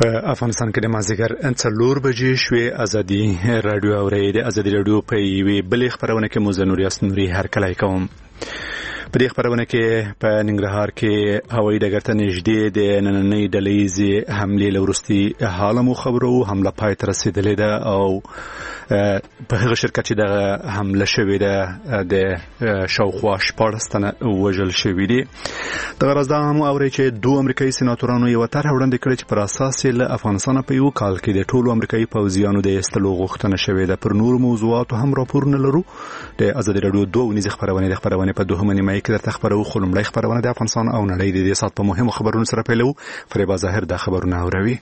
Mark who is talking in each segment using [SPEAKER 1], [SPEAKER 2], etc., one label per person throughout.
[SPEAKER 1] په افغانستان کې د مازیګر 4 بجې شوې ازادي رادیو اوري د ازادي رادیو په یوې بلې خبرونه کې مزنور یاسنوري هرکلی کوم. په دې خبرونه کې په ننګرهار کې هوایي ډګر ته نږدې د نننۍ ډلهیزې حملې له وروستي حاله مو خبرو. حمله پای ته رسېدلې ده او په هغه شرکت چې دغه حمله شوې ده د شاوخوا 14 تنه وژل شوي دي. دغه راز دا هم اوري چې 2 امریکایي سېناتورانو یوه طرحه وړاندې کړې چې پر اساس یې له افغانستانه په یو کال کې د ټولو امریکایي پوځیانو د ایستلو غوښتنه شوې ده. پر نورو موضوعاتو هم راپورونه لرو. د ازادي رادیو 2 ونیزې خبرونه په دوهمه نیمه کې درته خبرو. خو لومړی خبرونه د افغانستان او نړۍ د دې سات په مهمو خبرونو سره پیلو. فریبا ظاهر دا خبرونه اوروي.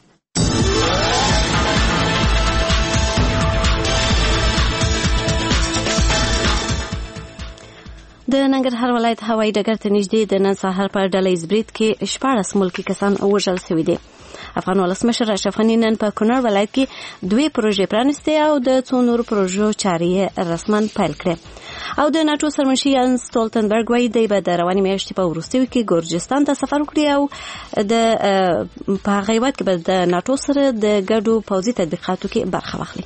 [SPEAKER 2] د ننګرهار ولایت هوایي ډګر ته نږدې د نن سهار په ډلهیز برید کې 14 ملکي کسان وژل شوي دي. افغان ولسمشر اشرف غني نن په کونړ ولایت کې 2 پروژې پرانیستې او د څو نورو پروژو چارې رسماً پیل کړې. او د ناتو سرمنشي یانس ستولتنبرګ وايي دی به د رواني میاشتې په وروستیو کې ګورجستان ته سفر وکړي او د په هغه وخت کې به د ناتو سره د ګډو پوځي تطبیقاتو کې برخه واخلي.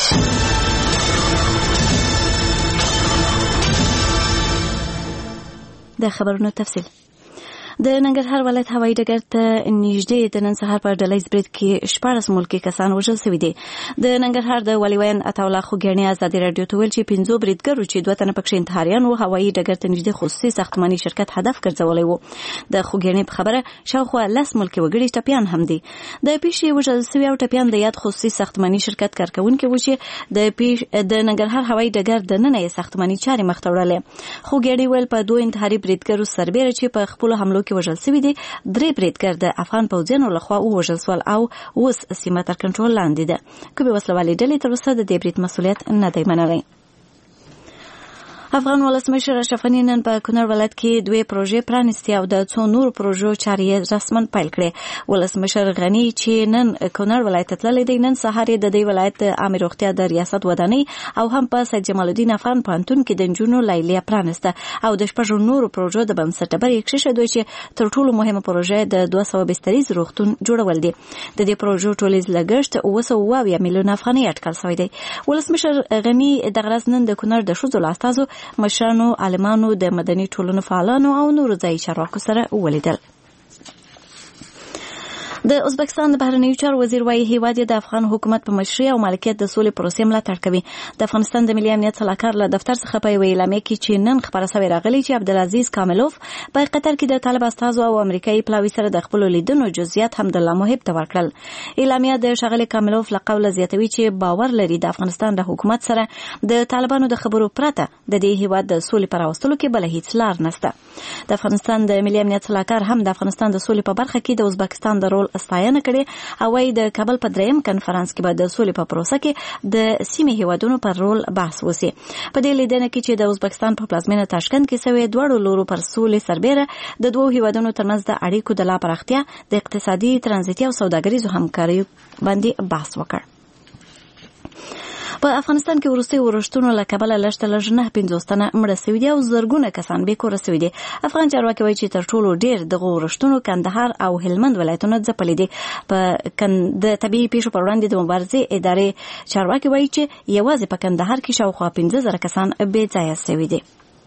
[SPEAKER 2] د خبرونو تفصیل. د ننګرهار ولایت هوایي ډګر ته نږدې د نن سهار په ډلهیز برید کې 14 ملکي کسان وژل شوي دي. د ننګرهار د ولیوین عطاالله خوګیاڼي ازادي رادیو ته ویل چې 5 بریدګرو چې 2 تنه پکښې انتحاریان وو هوایي ډګر ته نږدې خصوصي ساختماني شرکت هدف ګرځولی وو. د خوګیاڼي په خبره شاوخوا 10 ملکي وګړي ټپیان هم دي. د پیښې وژل شوي او ټپیان د یاد خصوصي ساختماني شرکت کارکونکي وو چې د ننګرهار هوایي ډګر د ننه یې ساختماني چارې مخ ته وړلې. خوګیاڼي ویل په 2 انتحاري بریدګرو سربېره چې په خپل حملو کې وژل شوي دي 3 بریدګر د افغان پوځیانو لخوا ووژل شول او اوس سیمه تر کنټرول لاندې ده. کومې وسلوالې ډلې تر اوسه د دې برید مسؤلیت نه دی منلی. افغان ولسمشر اشرف غني نن په کونړ ولایت کې 2 پروژې پرانیستې او د څو نورو پروژو چارې رسماً پیل کړې. ولسمشر غني چې نن کونړ ولایت ته تللی دی نن سهار د دې ولایت د عامه روغتیا د ریاست ودانۍ او هم په سید جمال الدین افغان پوهنتون کې د نجونو لیلیه پرانیسته او د 6 نورو پروژو د بنسټ ډبرې کېښودې دوی چې تر ټولو مهمه پروژه د 200 بستریز روغتون جوړول دي. د دې پروژو ټولیز لګښت 220 میلیون افغانۍ اټکل شوی دی. ولسمشر غني د غرض نن د کونړ د ښځو لاستازو مشرانو عالمانو د مدني ټولنو فعالانو او نورو ځایي چارواکو سره ولیدل. د ازبکستان د بهرنیو چارو وزیر وايي هیواد د افغان حکومت په مشرۍ او مالکیت د سولې پروسې ملاتړ کوي. د افغانستان د ملي امنیت صلاحکار له دفتر څخه په یوه اعلامیه کې چې نن خبره شوې راغلي چې عبدالعزیز کاملوف په قطر کې د طالب استازو او امریکایي پلاوي سره د خپل لیدنو جزئیات حمدالله محب ته ورکړل. اعلامیه د ښاغلي کاملوف له قوله زیاتوي چې باور لري د افغانستان د حکومت سره د طالبانو د خبرو پرته د دې هیواد د سولې پر راوستلو کې بل هیڅ لار نشته. د افغانستان د ملي امنیت صلاحکار هم د افغانستان د سولې په برخه کې د ازبکستان د رول ستاینه کړې او وايي د کابل په 3م کنفرانس کې به د سولې په پروسه کې د سیمې هیوادونو پر رول بحث وشي. په دې لیدنه کې چې د ازبکستان په پلازمینه تاشکند کې شوې دواړو لورو پر سولې سربېره د 2 هیوادونو ترمنځ د اړیکو د لا پراختیا د اقتصادي ترانزیتي او سوداګریزو همکارۍ باندې بحث وکړ. په افغانستان کې وروستي ورښتونو له کبله لږ تر لږه 950 تنه مړه شوي دي او زرګونه کسان بې کوره شوي دي. افغان چارواکي وایي چې تر ټولو ډېر دغه ورښتونو کندهار او هلمند ولایتونه ځپلي دي. د طبیعي پیښو پر وړاندې د مبارزې ادارې چارواکي وایي چې یوازې په کندهار کې شاوخوا 15,000 کسان بې ځایه شوي دي.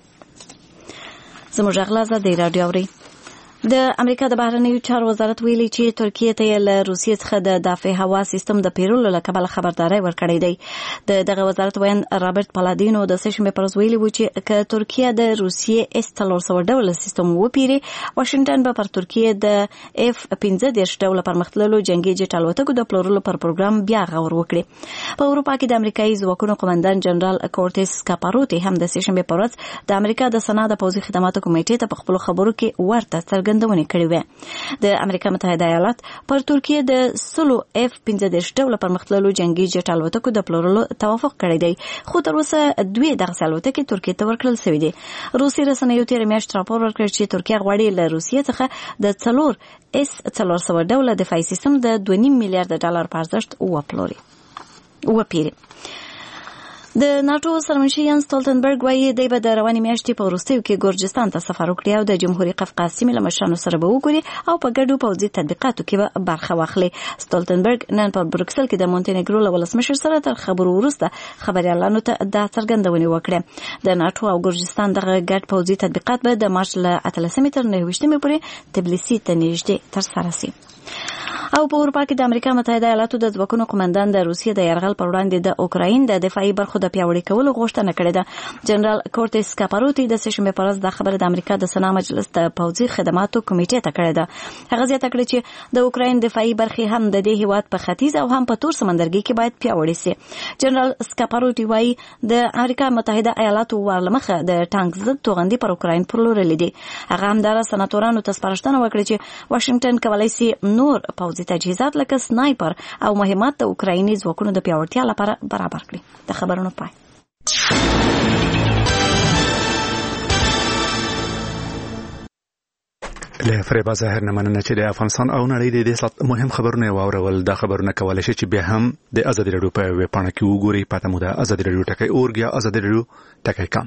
[SPEAKER 2] زموږ اغلاظه د رادیو اوري. د امریکا د بهرنیو چارو وزارت ویلي چې ترکیه ته له روسیې څخه د دافع هوا سیستم د پیرولو له کبله خبرداری ورکړی دی. دغه وزارت وین رابرټ پالادینو د سشنبې پر ورځ ویلي و چې که ترکیه د روسیې S-300 ډوله سیستم وپیري واشنګټن به پر ترکیه د F-15 ډوله پرمختللو جنگي جټ الوتکو د پلورلو پر پروګرام بیا غور وکړي. په اروپا کې د امریکایي ځواکونو قومندان جنرال کورټیس کاپاروتی هم د سشنبې پر ورځ د امریکا د سنا د پوځي خدماتو کمیټې ته په خپلو خبرو کې ورته څرګندونې کړې وې. د امریکا متحده ایالات پر ترکیه د 100 F-15 ډوله پرمختللو جنگي جټ الوتکو د پلورلو توافق کړی دی خو تر اوسه 2 دغه الوتکې ترکیه ته ورکړل شوې دي. روسي رسنیو تېره میاشت راپور ورکړ چې ترکیه غواړي له روسیې څخه د 4 S-400 ډوله دفاعي سیستم د $2.5 میلیارډ په ارزښت وپیري. د ناتو سرمنشي یانس ستولتنبرګ وایي دی به د روانې میاشتې په وروستیو کې ګورجستان ته سفر وکړي او د جمهوریت قفقاز سیمې له مشرانو سره به وګوري او په ګډو پوځي تطبیقاتو کې به برخه واخلي. ستولتنبرګ نن په بروکسل کې د مونټینګرو له ولسمشر سره تر خبرو وروسته خبريالانو ته دا څرګندونه وکړه. د ناتو او ګورجستان دغه ګډ پوځي تطبیقات به د مارچ له 18 تر 29 پورې تبلیسي ته نږدې ترسره شي. او په اروپا کې د امریکا متحده ایالاتو د ځواکونو قومندان د روسیې د یرغل پر وړاندې د اوکراین د دفاعي برخو د پیاوړي کولو غوښتنه کړې ده. جنرال کورټیس کاپاروتی د سشنبه پر ورځ د خبره د امریکا د سنا مجلس د پوځي خدماتو کمیټې ته کړې ده. هغه زیاته کړې چې د اوکراین دفاعي برخې هم د دې هیواد په ختیځ او هم په تور سمندرګي کې باید پیاوړي شي. جنرال کاپاروتی وایي د امریکا متحده ایالاتو ورلمخه د ټانک ضد توغندي پر اوکراین پرلورلې دي. هغه هم د سناتورانو ته سپارښتنه وکړه چې واشنگټن کولای شي نور پوځي تجهیزات لکه سنایپر او مهمات د اوکرایني ځواکونو د پیاوړتیا لپاره برابر کړي. د خبرونو پای.
[SPEAKER 1] له فریبا ظاهر نه مننه چې د افغانستان او نړۍ د دې مهم خبرونه واورول. دا خبرونه کولای شي چې بیا هم د ازادي راډیو په ویب پاڼه کې وګورئ. پته مو ده ازادي راډیو ټکی اورګ یا ازادي راډیو ټکی کام.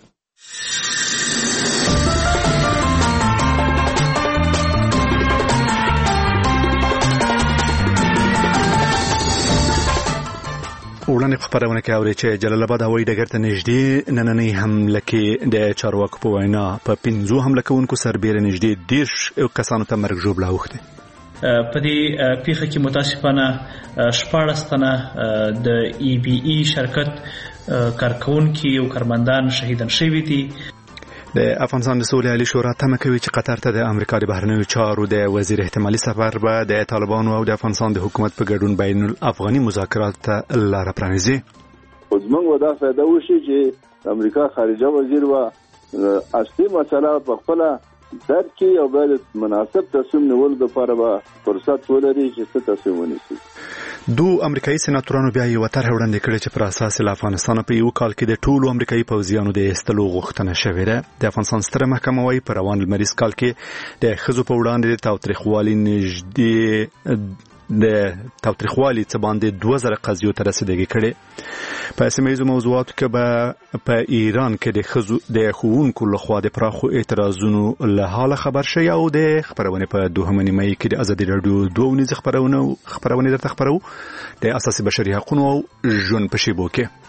[SPEAKER 1] وړاندې خبرونه کې اوري چې جلال آباد هوایي ډګر ته نږدې نننۍ حمله کې د چارواکو په وینا په 5 حمله کوونکو سربېره نږدې 10 کسانو ته مرګ ژوبله اوښتې.
[SPEAKER 3] په دې پیښه کې متاسفانه 14 تنه د ای بی ای شرکت کارکونکي او کارمندان شهیدان شوي دي.
[SPEAKER 1] د افغانستان د سولې عالی شورا تمه کوي چې قطر ته د امریکا د بهرنیو چارو د وزیر احتمالي سفر به د طالبانو او د افغانستان د حکومت په ګډون بین الافغاني مذاکرات ته لار پرانیزي.
[SPEAKER 4] زموږ ودا فائدہ وشي چې امریکا خارجه وزیر و اصلي مسله په خپل درک کې او باید مناسب تصمیم نیول لپاره به فرصت ولري چې څه تصمیم ونیسي.
[SPEAKER 1] دو امریکایي سناتورانو بیا یو طرح وړاندې کړې چې پر اساس له افغانستان په یو کال کې د ټولو امریکایي پوځیانو د ایستلو غوښتنه شوې ده. د افغانستان ستره محکمه وايي په روان لمریز کال کې د ښځو په وړاندې د تاوتریخوالي نږدې د تاوتریخوالي څخه باندې 2000 قضیو ته رسیدګي کړي. په سیمه موضوعاتو کې به په ایران کې د ښځو د ښوونکو لخوا د پراخو اعتراضونو له حاله خبر شي او د خبرونه په 2 مې کې د ازادي راډیو 2 نيزه خبرونه درته خبرو د اساسي بشري حقوقو او ژوند په شیبو کې.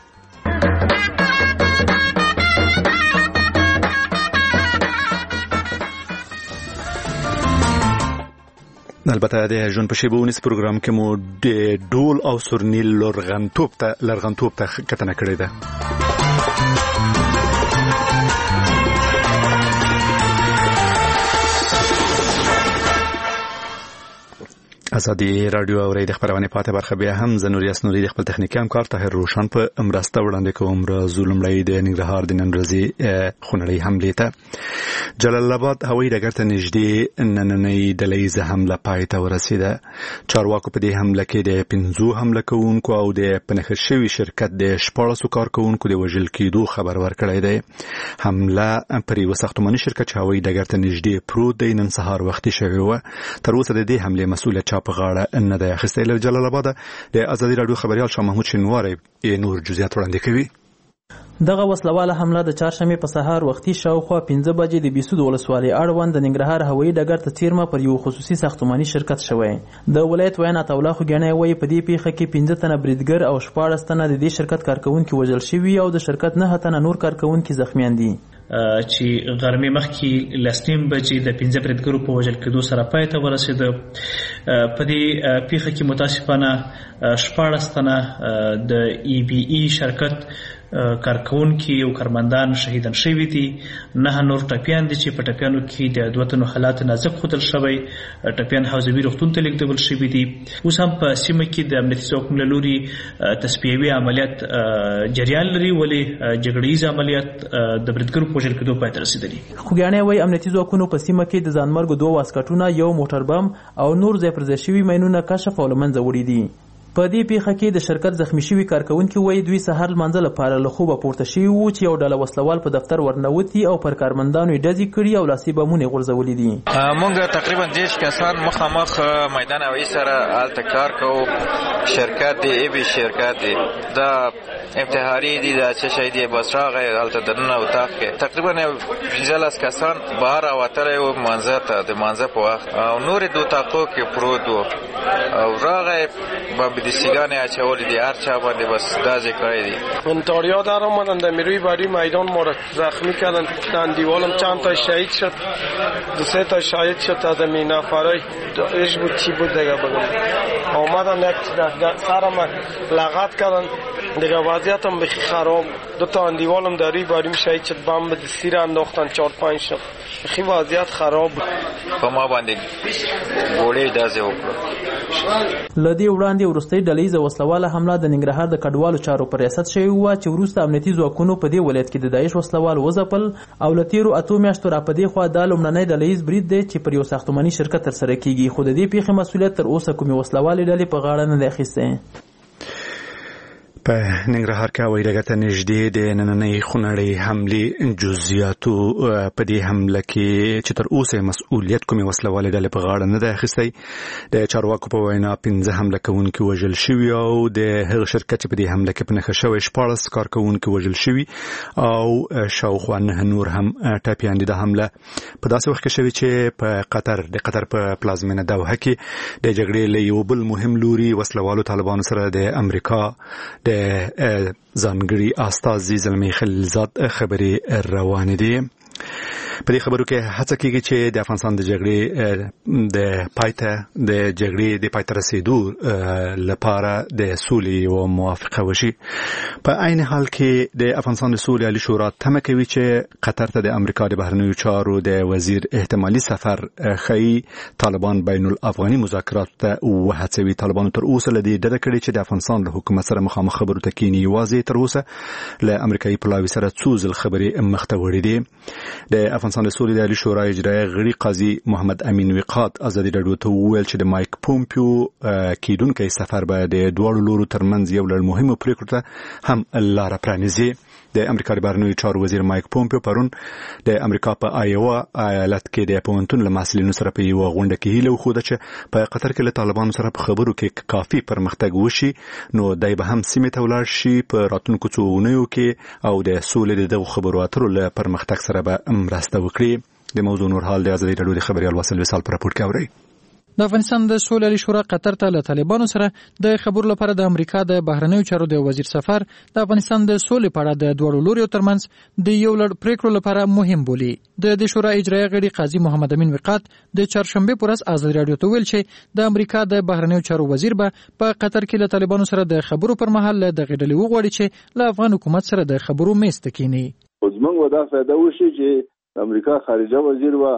[SPEAKER 1] البته د ژوند په شیبو ونیس پروګرام کې مو د ډول او سورنیل لرغنتوب ته کتنه کړې ده. ازادي راډیو اوري د خبرونه پاتې برخه بیا هم زنوریاس نوري د خپل تخنیکی همکار طاهر روشن په مرسته وړاندې کوم را زولمړی د ننګرهار د نن ورځې خونړۍ حمله ته جلال آباد هوایي ډګر ته نږدې نننۍ ډلهیزه حمله پای ته ورسیده. چارواکو په دې حمله کې د 15 حمله کوونکو او د پنهخ شوی شرکت د 14 کارکونکو د وژل کېدو خبر ورکړی دی. حمله پر یو ساختماني شرکت هوایي ډګر ته نږدې پروت دی نن سهار وختي شوی و. تر اوسه د دې حمله مسؤل په غاړه نه ده اخیستې. له جلال آباد د ازادي راډیو خبريال شاه محمود شینواری نور جزئیات وړاندې کوي.
[SPEAKER 5] دغه وسلواله حمله د چهارشنبه په سهار وختي شاوخوا 15 بجې د بیسود ولسوالۍ اړوند د ننګرهار هوایي ډګر ته څیرمه پر یو خصوصي ساختماني شرکت شوی. د ولایت ویان عطاالله خوګیانی وایي په دې پیښه کې 15 تنه بریدګر او 14 تنه د دې شرکت کارکونکي وژل شوي او د شرکت 9 تنه نور کارکونکي زخمیان دي.
[SPEAKER 3] چې غرمې مخکې لسنیم بجې د 15 بریدګرو په وژل کېدو سره پای ته ورسېده. په دې پیښه کې متاسفانه 14 تنه د ای بی ای شرکت کارکونکي او کارمندان شهیدان شوي دي. 9 نور ټپیان دي چې په ټپیانو کې د دوتنو حالات نازک ښودل شوی. ټپیان حوزوي روغتون ته لیږدول شوي دي. اوس هم په سیمه کې د امنیتي ځواکونو له لوري تصفیوي عملیات جریان لري ولې جګړیز عملیات د بریدګرو په وژل کېدو پای ته رسېدلي.
[SPEAKER 5] خوګیانی وایي امنیتي ځواکونو په سیمه کې د ځانمرګو 2 واسکټونه یو موټر بم او نور ځای پر ځای شوي ماینونه کشف او له منځه وړي دي. په دې پیښه کې د شرکت زخمی شوي کارکونکي وایي دوی سهار لمانځه لپاره له خوبه پورته شوي وو چې یو ډله وسلوال په دفتر ورنوتي او پر کارمندانو یې ډزې کړي او لاسي بمونه یې غورځولي دي.
[SPEAKER 6] موږ تقریبا 10 کسان مخامخ میدان هوایي سره هلته کار کوو. شرکت دی ای بی شرکت دی دا امتحاری دي د څه شي دی بس راغی هلته دننه اتاق کې تقریبا 15 کسان بهر راوتلي وو د مانځه په وخت او نور د اتاقو کې پروت وو او راغی بمبدستگان اچولي دي هر چا باندې بس دازې کړی دي.
[SPEAKER 7] انتحاریا در آمدن در میروی بری میدان ما را زخمی کردن در دیوالم چند تا شهید شد 2-3 تا شهید شد از این نفرای ایش بود چی بود دیگه بگم آمدن یک سرم لغت کردن دیگه وضعیتم بخی خراب 2 تا دیوالم در روی بریم شهید شد بمبدستی را انداختن 4-5 شد بخی وضعیت خراب بود
[SPEAKER 6] په ما باندې ګوړې دازې وکړه.
[SPEAKER 5] لدی وړاندې ورستۍ ډلهیزه وسلواله حمله د ننګرهار د کډوالو چارو پر ریاست شوی و چې وروسته امنیتي ځواکونو په دې ولایت کې د داعش وسلوال وځپل او له تیرو 8 میاشتو را په دې خوا دا لومړنی ډلهیز برید دی چې پر یو ساختماني شرکت ترسره کیږي خو د دې پیښې مسؤلیت تر اوسه کومې وسلوالې ډلې په غاړه نه دی اخیستی.
[SPEAKER 1] په ننګرهار کې هوایي ډګر ته نږدې د نننۍ خونړۍ حملې جزئیاتو په دې حمله کې چې تر اوسه مسؤلیت کومې وسلوالې ډلې په غاړه نه دی اخیستی. د چارواکو په وینا 15 حمله کوونکي وژل شوي او د هغه شرکت چې په دې حمله کې په نښه شوی 14 کارکوونکي وژل شوي او شاوخوا 9 نور هم ټپیان دي. د حمله په داسې وخت کې شوې چې په قطر په پلازمینه دوحه کې د جګړې له یو بل مهم لوري وسلوالو طالبانو سره د امریکا د ځانګړي استازي زلمي خلیلزاد خبري روانې دي. په دې خبرو کې هڅه کیږي چې د افغانستان د جګړې د پایته رسیدو لپاره د سولې او موافقه وشي. په عین حال کې د افغانستان د سولې عالی شورا تمه کوي چې قطر ته د امریکا د بهرنیو چارو د وزیر احتمالي سفر خي طالبان بین الافغاني مذاکرات ته وهڅوي. طالبان تر اوسه لدی ډډه کړې چې د افغانستان له حکومت سره مخامخ خبرو ته کینی واځي تر اوسه له امریکایي پلاوي سره څو ځل خبرې مخته وړې دي. د افغانستان د سولې عالی شورا اجرایي غړي قاضي محمد امین وقات ازادي راډیو ته وویل چې د مایک پومپیو کیدونکو سفر به د دوړو لورو ترمنځ یو لړ مهمه پریکړه ته هم لار پرانیزي. د امریکا د بهرنیو چارو وزیر مایک پومپیو پرون د امریکا په آیوا ایالت کې د پوهنتون له محصلینو سره په یو غونډه کې هیله وښوده چې په قطر کې له طالبانو سره په خبرو کې کافي پرمختګ وشي نو دای به هم سیمه ته ولاړ شي په راتلونکو څو اونیو کې او د سولې د خبرو اترو له پرمختګ سره به مرسته وکړي. د موضوع نور حال د ازادي راډیو د خبريال وصل وصال پر راپور کې اوري.
[SPEAKER 8] د افغانستان د سولې عالی شورا قطر ته له طالبانو سره د خبرو لپاره د امریکا د بهرنیو چارو د وزیر سفر د افغانستان د سولې په اړه د دوړو لوري ترمنځ د یو لړ پریکړو لپاره مهم بولي. د شورا اجرایي غړي قاضي محمد امین وقات د چهارشنبه پر ورځ ازادي راډیو ته ویل چې د امریکا د بهرنیو چارو وزیر به په قطر کې له طالبانو سره د خبرو پر مهال د غډلې وغوړي چې له افغان حکومت سره د خبرو میز ته کینی.
[SPEAKER 4] زموږ ودا فائدہ وشي چې امریکا خارجه وزیر و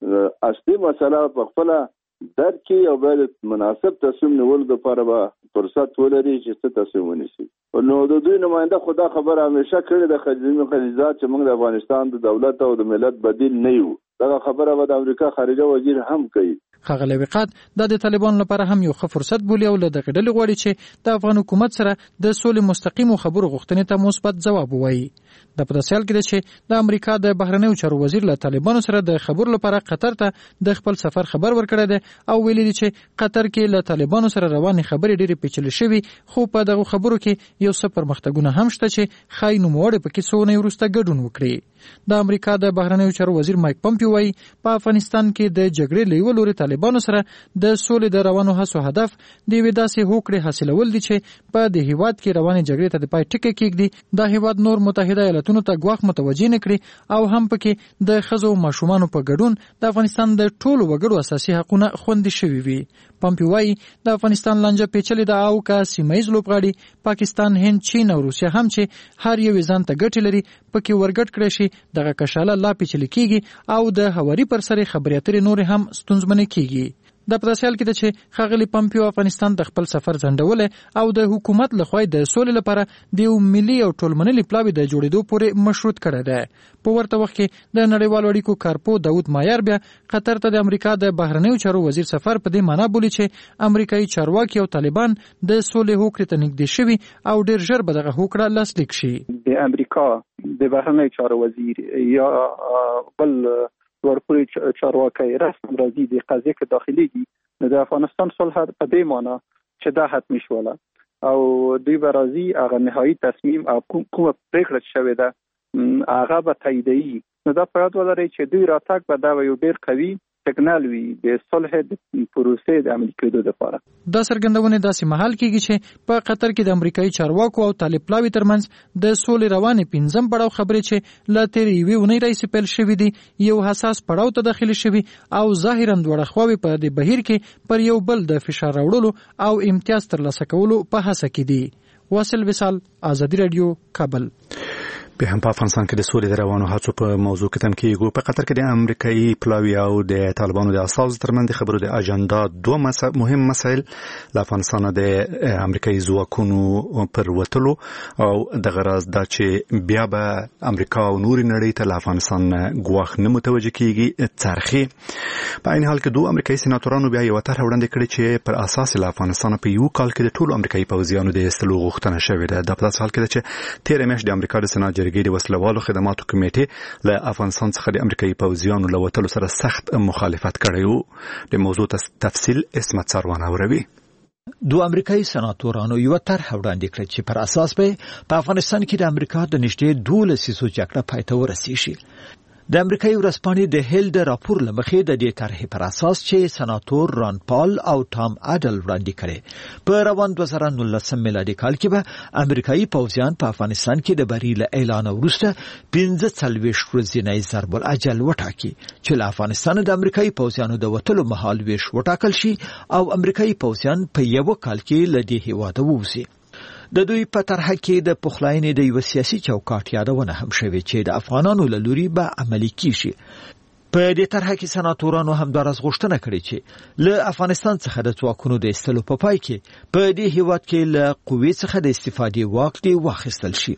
[SPEAKER 4] اصلي مسله په خپل درکې او باید مناسب تصمیم نیول لپاره به فرصت ولري چې څه تصمیم ونیسي. نو د دوی نماینده خدا خبر همیشه کړی د خلیلزاد چې موږ د افغانستان د دولت او د ملت بدیل نه یو. دا خبره به د امریکا خارجه وزیر هم کوي.
[SPEAKER 8] ښاغلی وقات د طالبانو لپاره هم یو ښه فرصت بولي او له دغه ډلې غواړي چې د افغان حکومت سره د سولې مستقیمو خبرو غوښتنې ته مثبت ځواب ووایي. د په داسې حال کې ده چې د امریکا د بهرنیو چارو وزیر له طالبانو سره د خبرو لپاره قطر ته د خپل سفر خبر ورکړی دی او ویلي دي چې قطر کې له طالبانو سره روانې خبرې ډېرې پیچلې شوي خو په دغه خبرو کې یو څه پرمختګونه هم شته چې ښایي نوموړی پکې څو اونۍ وروسته ګډون وکړي. د امریکا د بهرنیو چارو وزیر مایک پومپیو وایي په افغانستان کې د جګړې له یوه لوري طالبانو سره د سولې د روانو هڅو هدف د یوې داسې هوکړې حاصلول دي چې په دې هیواد کې روانې جګړې ته د پای ټکی کېږدي. دا هیواد نور متحده ایالتونو ته ګواښ متوجه نه کړي او هم پکې د ښځو او ماشومانو په ګډون د افغانستان د ټولو وګړو اساسي حقونه خوندي شوي وي. پومپیو وایي د افغانستان لانجه پیچلې ده او که سیمه ییز لوبغاړي پاکستان، هند، چین او روسیه هم چې هر یو ځان ته ګټې لري پکې ورګډ کړی شي دغه کشاله لا پیچلې کېږي او د هواري پر سر خبرې اترې نور هم ستونزمنې کېږي. د پرسیال کې د چې ښاغلی پومپیو افغانستان د خپل سفر ځنډول او د حکومت لخوا د سولې لپاره د یو ملي او ټولمنلي پلاوي د جوړېدو پورې مشروط کړی دی. په ورته وخت کې د نړیوالو اړیکو کارپو داود مایر بیا قطر ته د امریکا د بهرنیو چارو وزیر سفر په دې معنی بولي چې امریکایي چارواکي او طالبان د سولې هوکړې ته نږدې شوي او ډېر ژر به دغه هوکړه لاسلیک شي.
[SPEAKER 9] د امریکا د بهرنیو چارو وزیر یا بل ورپورې چارواکي رسم راځي د قضیه کې داخليږي نو د افغانستان صلح په دې معنی چې دا حتمی شوله او دوی به راځي هغه نهایی تصمیم او کومه پریکړه شوې ده هغه به تاییدوي. نو دا په یاد ولرئ چې دوی راتګ به دا یو ډېر قوي سیګنال وي د صلح د پروسې د عملي کېدو لپاره.
[SPEAKER 8] دا څرګندونه داسې مهال کېږي چې په قطر کې د امریکایي چارواکو او طالب پلاوي ترمنځ د سولې روانې 5م پړاو خبرې چې لا تیرې یوې اونۍ راهیسې پیل شوې دي یو حساس پړاو ته داخلي شوي او ظاهراً دواړه خواوې په دې بهیر کې پر یو بل د فشار راوړلو او امتیاز ترلاسه کولو په هڅه کې دي. واصل وصال، آزادي رادیو، کابل.
[SPEAKER 1] به هم په افغانستان کې د سولې د روانو هڅو په موضوع کې تم کېږو. په قطر کې د امریکایي پلاوي او د طالبانو د اساس ترمنځ د خبرو د اجنډا دوه مهم مسایل له افغانستان د امریکایي ځواکونو پر وتلو او د غرض دا چې بیا به امریکا او نور نړۍ ته له افغانستان ګواښ نه متوجه کیږي څرخي. په عین حال کې دوه امریکایي سېناتورانو بیا یو طرح وړاندې کړی چې پر اساس له افغانستان په یو کال کې د ټولو امریکایي پوځیانو د ایستلو غوښتنه شوې ده. دا په داسې حال کې ده چې تېره میاشت د امریکا د سېنات جرګې د وسلوالو خدماتو کمیټې له افغانستان څخه د امریکایي پوځیانو له وتلو سره سخت مخالفت کړی و. د موضوع تفصیل اسمت سروان اوروي.
[SPEAKER 10] دو امریکایي سناتورانو یو طرح وړاندې کړ چې پر اساس به په افغانستان کې د امریکا د نږدې 12 لسیزو جګړه پای ته ورسیږي. د امریکایي ورځپاڼې د هیل د راپور لمخې د دې طرحې پر اساس چې سناتور ران پال او ټام اډل وړاندې کړي په روان 2019 میلادي کال کې به امریکایي پوځیان په افغانستان کې د بری له اعلان وروسته 15 ورځې ضرب الاجل وټاکي چې له افغانستان د امریکایي پوځیانو د وټلو مهال ویش وټاکل شي او امریکایي پوځیان په یو کال کې له دې هیواده ووځي. د دوی په طرح کې د پخلاینې د یو سیاسي چوکاټ یادونه هم شوې چې د افغانانو له لوري به عملي کیږي. په دې طرح کې سناتورانو هم دراز غوښتنه کړې چې له افغانستان څخه د ځواکونو د ایستلو په پای کې په دې هیواد کې له قوې څخه د استفادې واک دی واخیستل شي.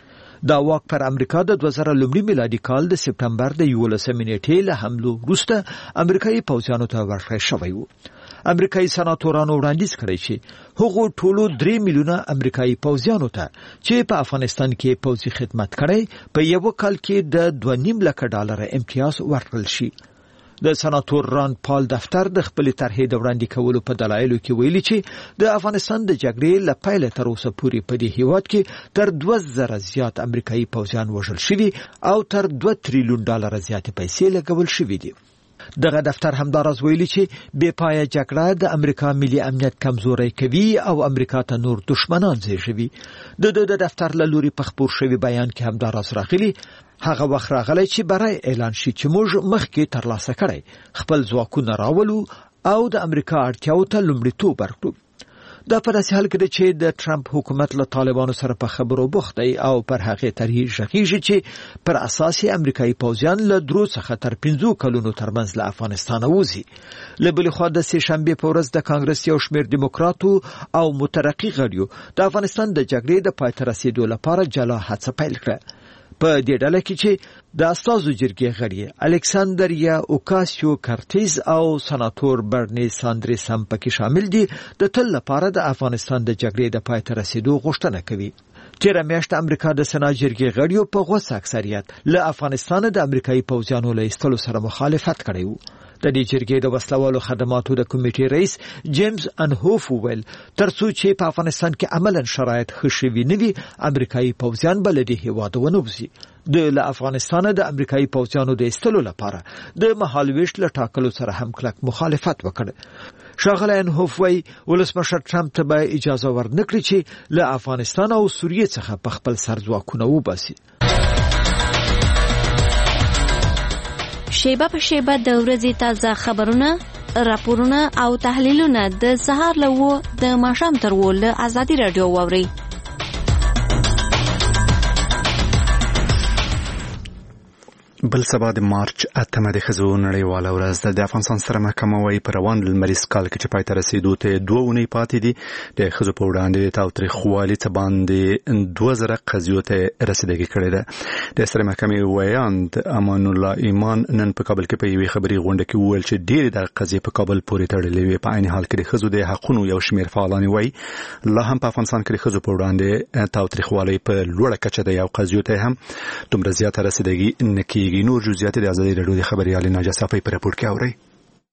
[SPEAKER 10] دا واک پر امریکا د 2000 میلادي کال د سپتمبر د 11 نیټې له حملو وروسته امریکایي پوځیانو ته ورکړل شوی و. امریکایي سناتورانو وړاندیز کړی چې هغه ټولو 3 میلیونه امریکایي پوځیانو ته چې په افغانستان کې پوځي خدمت کړي په یو کال کې د 2.5 لک ډالر امتیاز ورکړل شي. د سناتور ران پال دفتر د خپل طرحې د وړاندې کولو په دلایلو کې ویلي چې د افغانستان د جګړې له پیل تر اوسه پورې په دې هیواد کې تر 2000 زیات امریکایي پوځیان وژل شوي او تر 2 تریلیون ډالر زیات پیسې لګول شوي دي. دغه دفتر همداراز ویلي چې بې پایه جګړه د امریکا ملي امنیت کمزوري کوي او امریکا ته نور دشمنان زیږوي. د دفتر له لوري په خبر شوی بیان کې همداراز راغلي هغه وخت راغلی چې برای اعلان شي چې موږ مخکې ترلاسه کړی خپل ځواکونه راولو او د امریکا اړتیاو ته لومړیتوب ورکړو. دا په داسې حال کې ده چې د ټرمپ حکومت له طالبانو سره په خبرو بوخت دی او پر هغې طرحې ژغېږي چې پر اساس یې امریکایي پوځیان له 3 څخه تر 5 کلونو ترمنځ له افغانستانه وځي. له بلې خوا د سې شنبې په ورځ د کانګرس یو شمېر دیموکراتو او مترقي غړیو د افغانستان د جګړې د پای ته رسېدو لپاره جلا هڅه پیل کړه. په دې ډله کې چې د استازو جرګې غړي الکساندریا اوکاسیو کارتیز او سناتور برنی ساندریس هم پکې شامل دي د تل لپاره د افغانستان د جګړې د پای ته رسیدو غوښتنه کوي. تیره میاشت امریکا د سنا جرګې غړیو په غوڅ اکثریت له افغانستان د امریکایي پوځیانو له ایستلو سره مخالفت کړی و. د دې جرګې د وسلوالو خدماتو د کمیټې رئیس جیمز انهوف ویل ترڅو چې په افغانستان کې عملاً شرایط ښه شوي نه وي امریکایي پوځیان به له دې هیواده ونوځي. له افغانستان د امریکایي پوځیانو د ایستلو لپاره د مهالویش له ټاکلو سره هم کلک مخالفت وکړ. ښاغلی انهوف وایي ولسمشر ټرمپ ته به اجازه ورنکړي چې له افغانستان او سوریې څخه په خپل سر ځواکونه وباسي.
[SPEAKER 2] شیبه په شیبه د ورځې تازه خبرونه، راپورونه او تحلیلونه د سهار له 9 د ماښام تر 10 له آزادي رادیو واورئ.
[SPEAKER 1] بل سبا د مارچ 8 د ښځو نړیواله ورځ ده. د افغانستان ستره محکمه وايي په روان لمریز کال کې چې پای ته رسېدو ته 2 اونۍ پاتې دي د ښځو په وړاندې د تاوتریخوالي څه باندې 2000 قضیو ته رسیدګي کړې ده. د ستره محکمې ویاند امان الله ایمان نن په کابل کې په یوې خبري غونډه کې وویل چې ډېرې د قضیې په کابل پورې تړلې وي. په عین حال کې د ښځو د حقونو یو شمېر فعالان وايي لا هم په افغانستان کې د ښځو په وړاندې تاوتریخوالي په لوړه کچه ده او قضیو ته هم دومره زیاته رسیدګي نه کیږي. نور جزئیات د آزادي رادیو د خبريال ناجا صافي پر راپور کې اوري.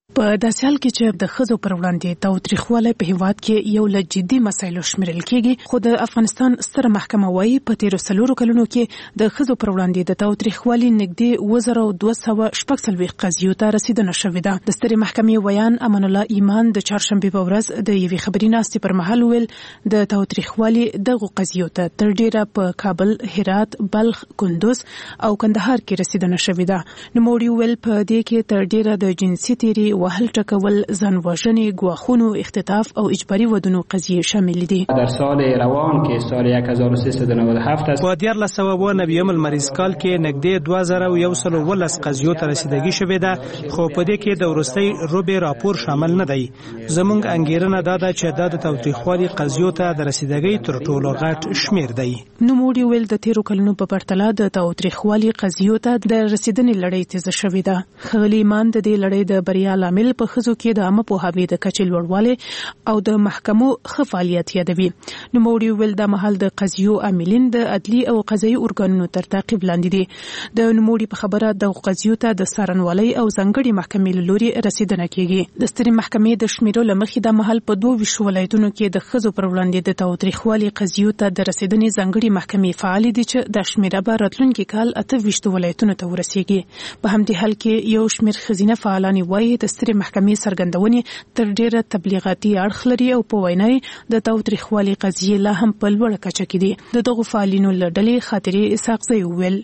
[SPEAKER 11] په داسې حال کې چې د ښځو پر وړاندې تاوتریخوالی په هیواد کې یو له جدي مسایلو شمیرل کېږي، خو د افغانستان ستره محکمه وایي په تیرو 4 کلونو کې د ښځو پر وړاندې د تاوتریخوالي نږدې 2246 قضیو ته رسیدنه شوې ده. د سترې محکمې ویان امان الله ایمان د چهارشنبې په ورځ د یوې خبري ناستې پر مهال ویل د تاوتریخوالي دغو قضیو ته تر ډیره په کابل، هرات، بلخ، کندوز او کندهار کې رسیدنه شوې ده. نوموړي ویل په دې کې تر ډیره د جنسي تیری، وهل ټکول، ځان وژنې، ګواښونو، اختطاف او اجباري ودونو قضیې شامل دي.
[SPEAKER 12] در سال روان که سال 1397 است،
[SPEAKER 13] په 1399 المریض کال کې نږدې 2112 قضیو ته رسیدګي شوې ده، خو په دې کې د ورستۍ روبې راپور شامل نه دی. زموږ انګیرنه دا ده چې د تاوتریخوالي قضیو ته د رسیدګۍ تر ټولو غټ شمیر دی.
[SPEAKER 11] نوموړي ویل د تیرو کلونو په پرتله د تاوتریخوالي قضیو ته د رسیدنې لړۍ تیزه شوې ده. ښاغلي ایمان د دې لړۍ د بریا لامل په ښځو کې د عامه پوهاوي د کچې لوړوالی او د محکمو ښه فعالیت یادوي. نوموړي ویل دا مهال د قضیو عاملین د عدلي او قضایي ارګانونو تر تعقیب لاندې دي. د نوموړي په خبره د قضیو ته د څارنوالۍ او ځانګړي محکمې له لوري رسیدنه کیږي. د سترې محکمې د شمیرو له مخې دا مهال په 22 ولایتونو کې د ښځو پر وړاندې د تاوتریخوالي قضیو ته د رسیدنې ځانګړي محکمې فعال دي چې د شمیره به راتلونکي کال 28 ولایتونو ته ورسیږي. په همدې حال کې یو شمیر ښځینه فعالان وایي د سترې محکمې څرګندونې تر ډیره تبلیغاتي اړخ لري او په وینا د تاوتریخوالي قضیې لا هم په لوړه کچه کې دي. د دغو فعالینو له ډلې خاطرې اسحاقزی وویل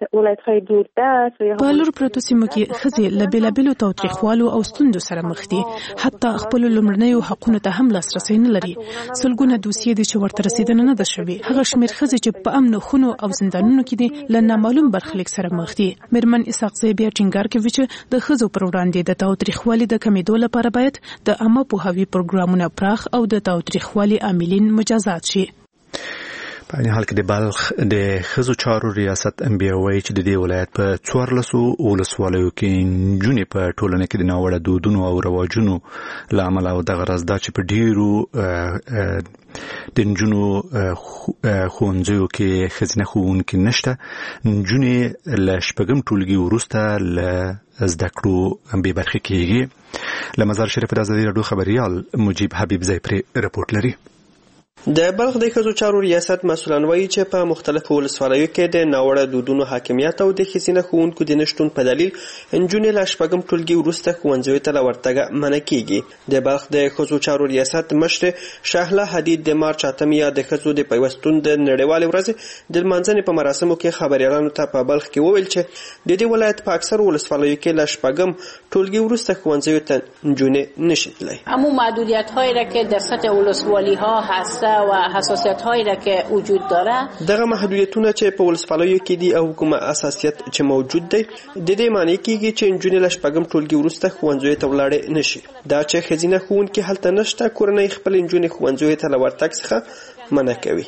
[SPEAKER 11] په لور پروتو سیمو کې ښځې له بېلابېلو تاوتریخوالو او ستونزو سره مخ دي. حتی خپل لومړنیو حقونو ته هم لاسرسی نه لري. سلګونه دوسیې دي چې ورته رسیدنه نه ده شوې. هغه شمېر ښځې چې په امن خونو او زندانونو کې دي له نامعلوم برخلیک سره مخ دي. میرمن اسحاقزی بیا ټینګار کوي چې د ښځو پر وړاندې د تاوتریخوالي د کمېدو لپاره باید د عامه پوهاوي پروګرامونه پراخ او د تاوتریخوالي عاملین مجازات شي.
[SPEAKER 1] په این حال کې د بلخ د ښځو چارو ریاست انبیا وایي چې د دې ولایت په 14 ولسوالیو کې نجونې په ټولنه کې د ناوړه دودونو او رواجونو له امله او دغه راز دا چې په ډیرو د نجونو ښوونځیو کې ښځینه ښوونکي نشته. نجونې له 8 ټولګي وروسته له زده کړو بې برخې کېږي. له مزار شریف د ازادي راډیو خبریال مجیب حبیبزی پرې رپورټ لري.
[SPEAKER 14] د بلخ د ښځو چارو ریاست مسؤلان وایي چې په مختلفو ولسوالیو کې د ناوړه دودونو حاکمیت او د ښځینه ښوونکو د نشتون په دلیل نجونې له 8 ټولګي وروسته ښوونځیو ته له ورتګه منع کیږي. د بلخ د ښځو چارو ریاست مشر شهله حدید د مارچ 8 یا د ښځو د پیوستون د نړیوالې ورځې د لمانځنې په مراسمو کې خبریالانو ته په بلخ کې وویل چې د دې ولایت په اکثر ولسوالیو کې له 8 ټولګي وروسته ښوونځیو ته نجونې نشي تللی.
[SPEAKER 15] اما محدودیت‌هایی را که در سطح ولسوالی‌ها هست و حساسیت‌هایی را که وجود داره،
[SPEAKER 14] دغه محدودیتونه چې په ولسوالیو کې دي او کومه اساسیت چې موجود دی د دې معنی کیږي چې نجونې له 8 ټولګي وروسته ښوونځیو ته ولاړې نشي. دا چې ښځینه ښوونکي هلته نشته، کورنۍ خپل نجونې ښوونځیو ته له ورتګ څخه منع کوي.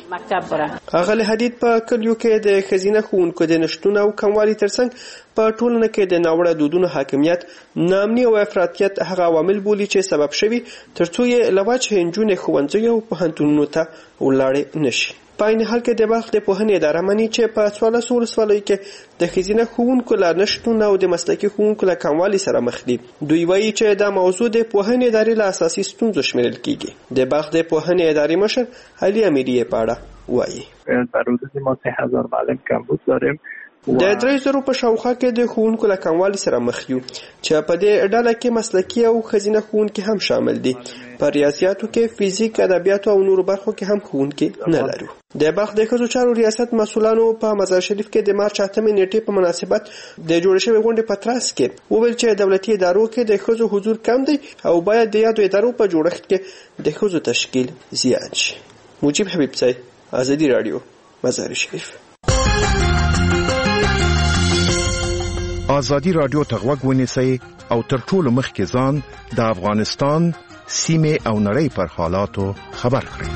[SPEAKER 14] اغل حدید په کلیو کې د ښځینه ښوونکو د نشتون او کموالي ترڅنګ په ټولنه کې د ناوړه دودونو حاکمیت، ناامني او افراطیت هغه عوامل بولي چې سبب شوي ترڅو یې له وجه نجونې ښوونځیو او پوهنتونونو ته ولاړې نشي. په این حال کې د بلخ د پوهنې اداره مني چې په 14 ولسوالیو کې د ښځینه ښوونکو له نشتون او د مسلکي ښوونکو له کموالي سره مخ دي. دوی وایي چې دا موضوع د پوهنې ادارې له اساسي ستونزو شمیرل کیږي. د بلخ د پوهنې ادارې مشر علي امیری په اړه وایي
[SPEAKER 9] در حدود ما 3000 معلم کمبود داریم.
[SPEAKER 14] د 3000 په شاوخوا کې د ښوونکو له کموالي سره مخ یو چې په دې ډله کې مسلکي او ښځینه ښوونکي هم شامل دي. په ریاضیاتو کې، فزیک، ادبیاتو او نورو برخو کې هم ښوونکي نه لرو. د بلخ د ښځو چارو ریاست مسؤلانو په مزار شریف کې د مارچ 8 نیټې په مناسبت د جوړ شوې غونډې په ترڅ کې وویل چې دولتي ادارو کې د ښځو حضور کم دی او باید د یادو ادارو په جوړښت کې د ښځو تشکیل زیات شي. مجیب حبیبزی، ازادي رادیو، مزار شریف.
[SPEAKER 16] ازادي رادیو ته غوږ ونیسئ او تر ټولو مخکې ځان د افغانستان سیمه او نړۍ پر حالاتو خبر کړئ.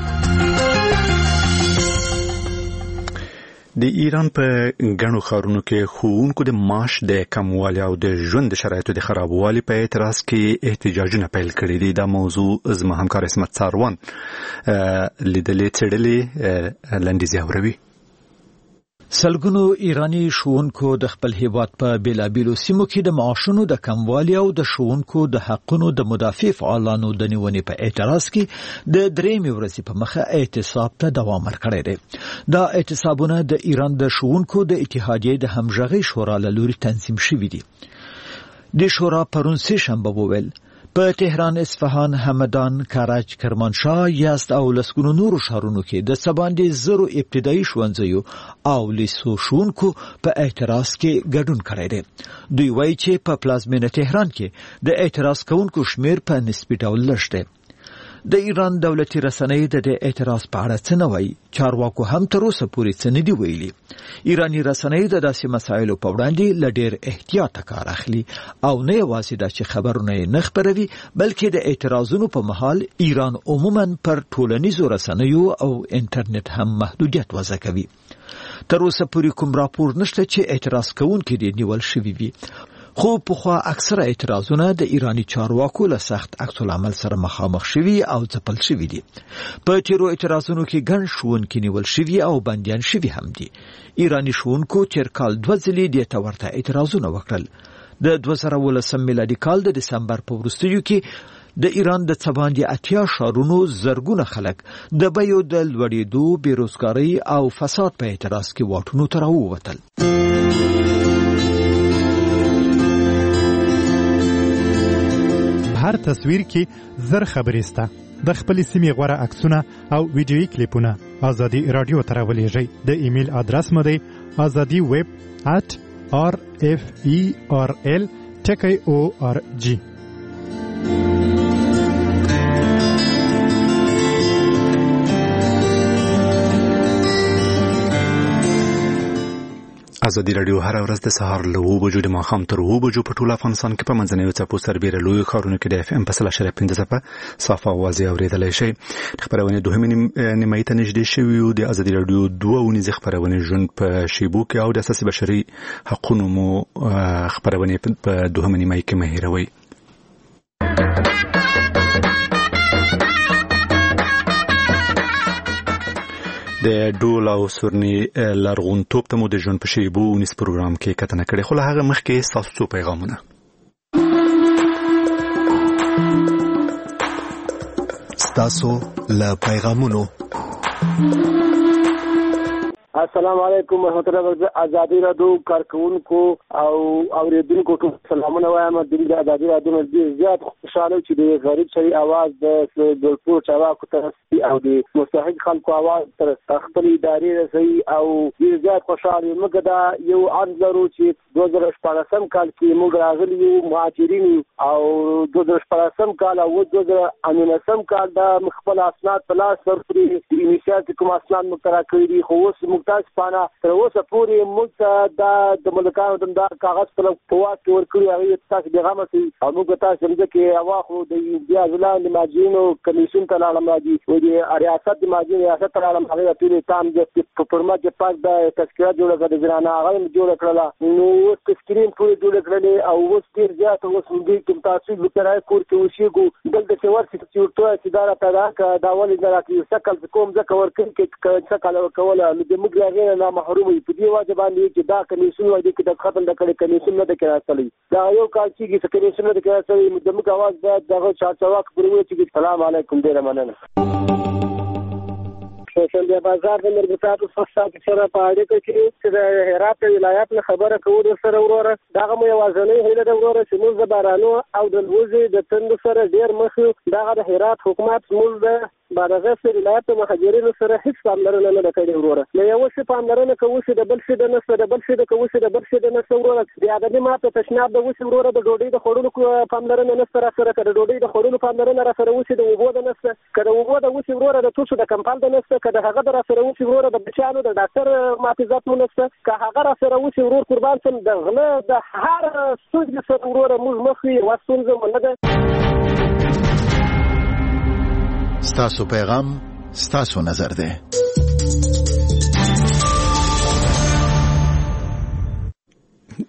[SPEAKER 1] د ایران په ګڼو ښارونو کې ښوونکو د معاش د کموالي او د ژوند د شرایطو د خرابوالي په اعتراض کې احتجاجونه پیل کړي دي. دا موضوع زما همکار اسمت ساروان لیدلې څېړلې لنډیزې اوروي.
[SPEAKER 10] سلګونو ایرانی ښوونکو د خپل هیواد په بیلابیلو سیمو کې د معاشونو د کموالي او د ښوونکو د حقونو د مدافع فعالانو د نیونې په اعتراض کې د درېمې ورځې په مخه اعتصاب ته دوام ورکړی دی. دا اعتصابونه د ایران د ښوونکو د اتحادیې د همغږۍ شورا له لوري تنظیم شوي دي. د شورا پرون سه شنبه وویل په تهران، اصفهان، همدان، کرج، کرمانشاه، یزد او لسګونو نورو ښارونو کې د څه زرو ابتدایي ښوونځیو او لیسو ښوونکو په اعتراض کې ګډون کړی دی. دوی وایي چې په پلازمینه تهران کې د اعتراض کوونکو شمیر په نسبي ډول لږ دی. د ایران دولتي رسنۍ د اعتراض په اړه څه نه وایي. چارواکو هم تر اوسه پورې څه نه دي ویلي. ایرانی رسنۍ د داسې مسایلو په وړاندې له ډېر احتیاطه کار اخلي او نه یوازې دا چې خبرونه یې نه خپروي، بلکې د اعتراضونو په مهال ایران عموما پر ټولنیزو رسنیو او انټرنیټ هم محدودیت وضع کوي. تر اوسه پورې کوم راپور نشته چې اعتراض کوونکي دې نیول شوي وي. خو پخوا اکثره اعتراضونه د ایرانی چارواکو له سخت عکس العمل سره مخامخ شوي او ځپل شوي دي. په تیرو اعتراضونو کې ګڼ ښوونکي نیول شوي او بندیان شوي هم دي. ایرانی ښوونکو تیر کال 2 ځلې دې ته ورته اعتراضونه وکړل. د 2019 میلادي کال د دسمبر په وروستیو کې د ایران د څه 80 ښارونو زرګونه خلک د بیو د لوړېدو، بیروزګارۍ او فساد په اعتراض کې واټونو ته راووتل.
[SPEAKER 17] هر تصویر کې زر خبرې سته. د خپل سیمې غوره عکسونه او ویډیویي کلیپونه ازادي رادیو ته راولېږئ. د ایمیل ادرس مو دی azadiweb@rferl.org.
[SPEAKER 1] ازادي رادیو هر ورځ د سهار له 9 بجو د ماښام تر 2 بجو په ټول افغانستان کې په منځنیو څپو سربېره لوی ښارونو کې د اف ام په 100.5 صافه اوازې اورېدلی شئ. خبرونه دوهمې نیمایي ته نږدې شوي د ازادي رادیو 2 ونیزې خبرونه ژوند په شیبو کې او د اساسي بشري حقوقو مو خبرونه په دوهمې نیمایي کې مه هېروئ. د ډول او سورني لرغونتوب ته مو د ژوند په شیبو ونیس پروګرام کې کتنه کړې. خو له هغه مخکې ستاسو څو پیغامونه.
[SPEAKER 18] ستاسو له پیغامونو.
[SPEAKER 19] السلام علیکم ورحمۃ اللہ وبرکاتہ. ازادي رادیو کارکونکو او اوریدونکو ټول سلامونه وایم. د ازادي رادیو ډیر زیات خوشاله چې د غریب شری आवाज د ګلپور چارواکو ته او د مستحق خلکو आवाज تر خپل ادارې رسي او ډیر زیات خوشاله موږ دا یو عرض لرو چې 2014 کال کې موږ راغلي یو مهاجرین او 2014 کال او 2019 کال دا خپل اسناد په لاس ورکړي. د انشاءات کوم اسناد مقرر کړی دي خو اوس مختاج پانا تر اوسه پورې موږ د ملکانو د کاغذ په واټ ورکړي هغه تاسو پیغام سي او موږ تاسو څنګه کې اواخو د امتیاز لاندې ماجینو کمیشن ته لاړم راځي او د ریاست د ماجین ریاست ته لاړم هغه ټول تام د پرما کې پاک د تذکرہ جوړ کړل د ځانه هغه جوړ کړل نو اوس تسکرین پورې جوړ کړل او اوس ډیر زیات اوس موږ کوم تاسو لپاره کور کې وشيګو دلته چې ورسې چې ورته چې دا راته دا ولې نه راکې سکل کوم ځکه ورکړي کې سکل کوله نو د موږ هغه نه محروم وي. په دې واجب باندې چې دا کمیشن وایي چې د ختم د کړي کمیشن نه د کراچلي دا یو کال چې کمیشن نه د کراچلي د موږ आवाज دغه چارچواک پرې چې السلام علیکم ډیر مننه. سوشل دی بازار د مربوطاتو سره په اړه کې د هرات ولایت له خبره کوو سره وروره دغه مو یوازنی هیله د وروره چې موږ د بارانو او د لوزي د تند سره ډیر مخ دغه د هرات حکومت موږ د بارغه سره ولایت مهاجرینو سره هیڅ پاملرنه نه کوي وروره. نو یو څه پاملرنه کوي چې د بل څه د نسه د بل څه د کوي چې د بل څه د نسه وروره د ادمي ماته تشناب د وښه وروره د ډوډۍ د خورونو پاملرنه نه سره کړه ډوډۍ د خورونو پاملرنه را سره وښه د وبو د نسه کړه وبو د وښه وروره د توسو د کمپال د نسه کړه هغه در سره وښه وروره د بچانو د ډاکټر مافیزات مو نسه که هغه را سره وښه ورور قربان سم د غله د هر سوج سره وروره موږ مخې واسونځه ولګه.
[SPEAKER 18] ستاسو پیغام ستاسو نظر ده.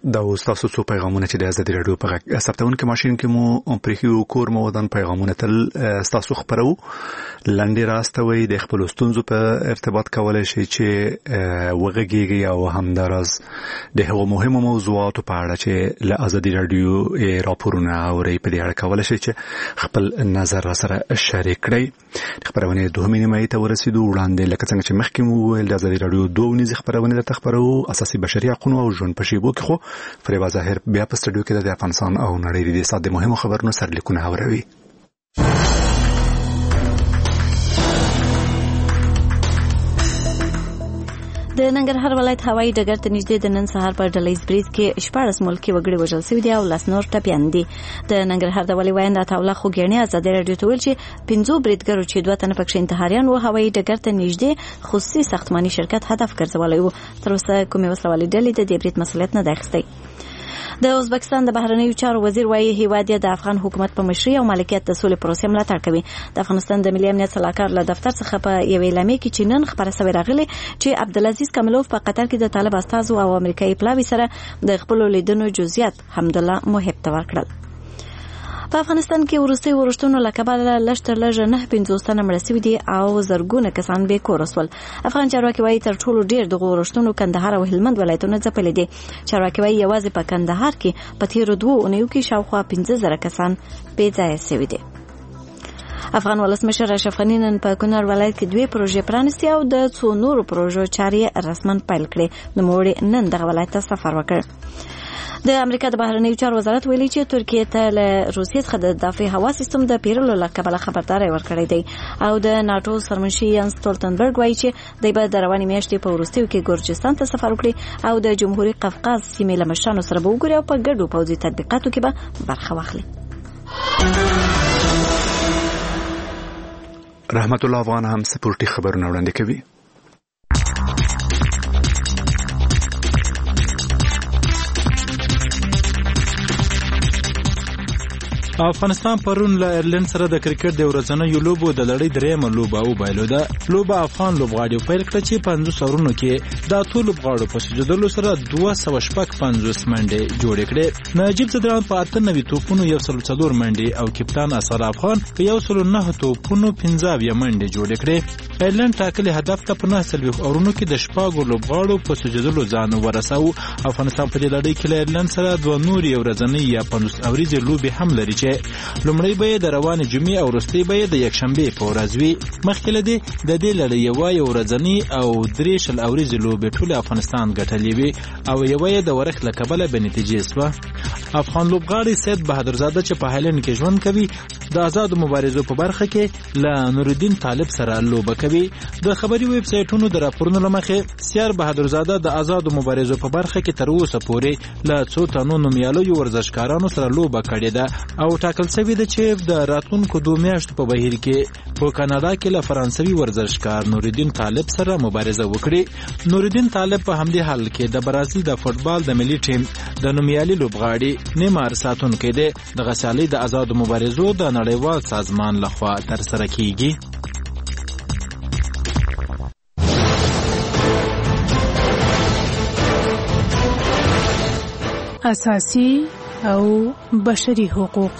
[SPEAKER 1] دا تاسو څو پیغامونه چې د ازادي رادیو په ثبتونکو ماشين کې مو پرېخیو کور مو ودان پیغامونه تل تاسو خبرو لاندې راستوي د خپل ستونزو په ارتباط کولای شي چې وغږیږي او همدارز د هغو مهمو موضوعاتو په اړه چې له ازادي رادیو راپورونه اوري په دې اړه کولای شي چې خپل نظر سره شریک کړئ. خبرونه دوه نیمه ته ورسېدو وړاندې لکه څنګه چې مخکې مو ویل د ازادي رادیو دوه نيزه خبرونه د تخبرو اساسي بشري حقوقو او ژوند په شیبو کې خو فریبا ظاهر بیا په سټډیو کې د افغانستان او نړۍ د ساده مهمو خبرونو سرلیکونه اوري.
[SPEAKER 2] د ننګرهار ولایت هوایي ډګر ته نږدې د نن سهار په ډلهیز بریج کې 14 ملکي وګړي وژل شوي دي او لاس نور ټپیان دي. د ننګرهار د ولي وایند عطاالله خوګیاڼي ازادي رادیو ته ویل چې 15 بریدګرو چې 2 تنه پکښې انتحاریان وو هوایي ډګر ته نږدې خصوصي ساختماني شرکت هدف ګرځولی وو. تر اوسه کومې وسلوالې ډلې د دې برید مسؤلیت نه دی اخیستی. د ازبکستان د بهرنیو چارو وزیر وايي هیواد د افغان حکومت په مشرۍ او مالکیت د سولې پروسې ملاتړ کوي. د افغانستان د ملي امنیت صلاحکار له دفتر څخه په یوې اعلامیه کې چې نن خبره شوې راغلي چې عبدالعزیز کاملوف په قطر کې د طالب استازو او امریکایي پلاوي سره د خپل لیدنو جزئیات حمدالله محب ته ورکړل. په افغانستان کې وروستي ورښتونو له کبله لږتر لږه 950 تنه مړه شوي دي او زرګونه کسان بې کوره شول. افغان چارواکي وایي تر ټولو ډېر دغه ورښتونو کندهار او هلمند ولایتونه ځپلي دي. چارواکي وایي یوازې په کندهار کې په تیرو 2 اونیو کې شاوخوا 15,000 کسان بې ځایه شوي دي. افغان ولسمشر اشرف غني نن په کونړ ولایت کې 2 پروژې پرانیستي او د څو نورو پروژو چارې رسماً پیل کړې. نوموړي نن دغه ولایت ته سفر وکړ. د امریکا د بهرنیو چارو وزارت ویلي چې ترکیه ته له روسیې څخه د دفاعي هوا سیستم د پیرلو له کبله خبرداری ورکړی دی او د ناتو سرمنشي یانس سټولټنبرګ وایي چې دوی به د روانې میاشتې په وروستیو کې ګورجستان ته سفر وکړي او د جمهوریت قفقاز سیمې له مشرانو سره به وګوري او په ګډو پوځي تطبیقاتو کې به برخه واخلي.
[SPEAKER 1] رحمت الله افغان هم سپورټي خبرونه وړاندې کوي.
[SPEAKER 5] افغانستان پرون له ایرلند سره د کرکټ د ورځنیو لوبو د لړۍ درېیمه لوبه وبایلوده. لوبه افغان لوبغاړو پیل کړه چې 50 اورونو کې د ټولو لوبغاړو په سجدلو سره 250 منډې جوړې کړې. نجیب زدران په 98 توپونو 104 منډې او کپتان اسرار افغان په 109 توپونو 15 منډې جوړې کړې. ایرلند ټاکلي هدف ته په 9 اورونو کې د شپږو لوبغاړو په سجدلو ځان ورساو. افغانستان په دې لړۍ کې له ایرلند سره 2 نورې ورځنۍ یا 50 اوريزې لوبې هم لري چې لومړی به د روانې جمعې او وروستۍ به د یکشنبې په ورځ وي. مخکې له دې د دې لړۍ یو ورځنۍ او 3 اوريزې لوبې ټول افغانستان ګټلې وي او یو د ورخ له کبله به نتیجې سوه. افغان لوبغاړی سید بهادرزاده چې په هالند کې ژوند کوي د آزاد مبارزو په برخه کې له نورالدین طالب سره لوبه کوي. د خبري ویب سایټونو د راپورونو لمخې سیار بهادرزاده د آزاد مبارزو په برخه کې تر اوسه پورې له څو تنو نومیالو ورزشکارانو سره لوبه کړې ده او ټاکل شوی دی چې د راتلونکو 2 میاشتو په بهیر کې په کاناډا کې له فرانسوي ورزشکار نورالدین طالب سره مبارزه وکړي. نورالدین طالب په همدې حال کې د برازیل د فوتبال د ملي ټیم د نومیالي لوبغاړي نیمار ساتونکی دی. د غسالۍ د آزاد مبارزو د نړیوال سازمان لخوا ترسره کیږي.
[SPEAKER 11] اساسي او بشري حقوق.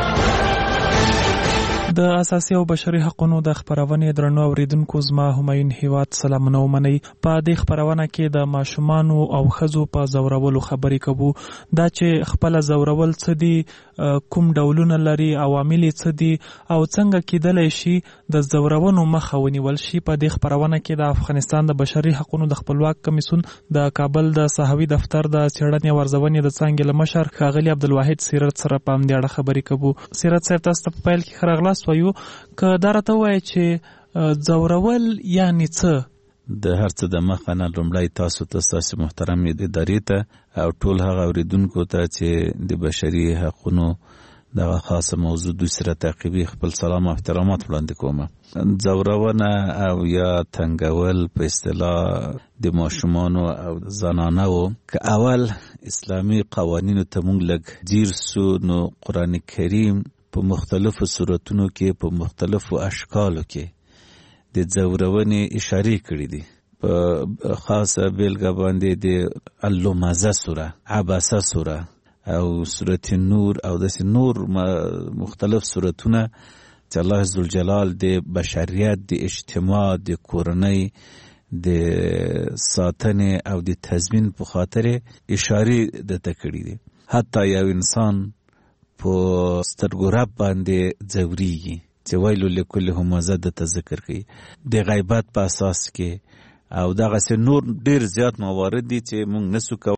[SPEAKER 11] د اساسي او بشري حقوقو د خبرونې درنو اوریدونکو زما همایون هیواد سلامونه ومنئ. په دې خبرونه کې د ماشومان او ښځو په زورولو خبرې کوو. دا چې خپل زورول څه دي، کوم ډولونه لري، عوامل څه دي او څنګه کېدلی شي د زورونو مخه ونیول شي. په دې خبرونه کې د افغانستان د بشري حقوقو د خپلواک کمیسیون د کابل د صحوي دفتر د څېړنې او ارزونې د څانګې له مشر ښاغلي عبدالواحد سیرت سره په همدې اړه خبرې کوو. سیرت صاحب تاسو ته په پیل کې ښه راغلاست وایو که دا راته ووایئ چې ځورول یعنې څه؟
[SPEAKER 20] د هر څه د مخه نه لومړی تاسو ته ستاسې محترم ادارې ته او ټول هغه اوریدونکو ته چې د بشري حقونو دغه خاصه موضوع دوی سره تعقیبي خپل سلام او احترامات وړاندې کوم. ځورونه او یا تنګول په اصطلاح د ماشومانو او زنانو که اول اسلامي قوانینو ته مونږ لږ ځیر سو نو قرآن کریم په مختلفو صورتونو کې په مختلفو اشکالو کې د ځورونې اشاره کړې دي. په خاصه بیلګه باندې د اللمزه سوره، عبسه سوره او سورة نور او داسې نور مختلف سورتونه چې الله ذوالجلال د بشریت د اجتماع د کورنۍ د ساتنې او د تضمین په خاطر اشاره دته کړې دي. حتی یو انسان په سترګو رب باندې ځوريږي چې ویل لكل همزه د ذکر کوي د غیبت په اساس کې او دغه نور ډیر زیات موارد دي چې موږ نسو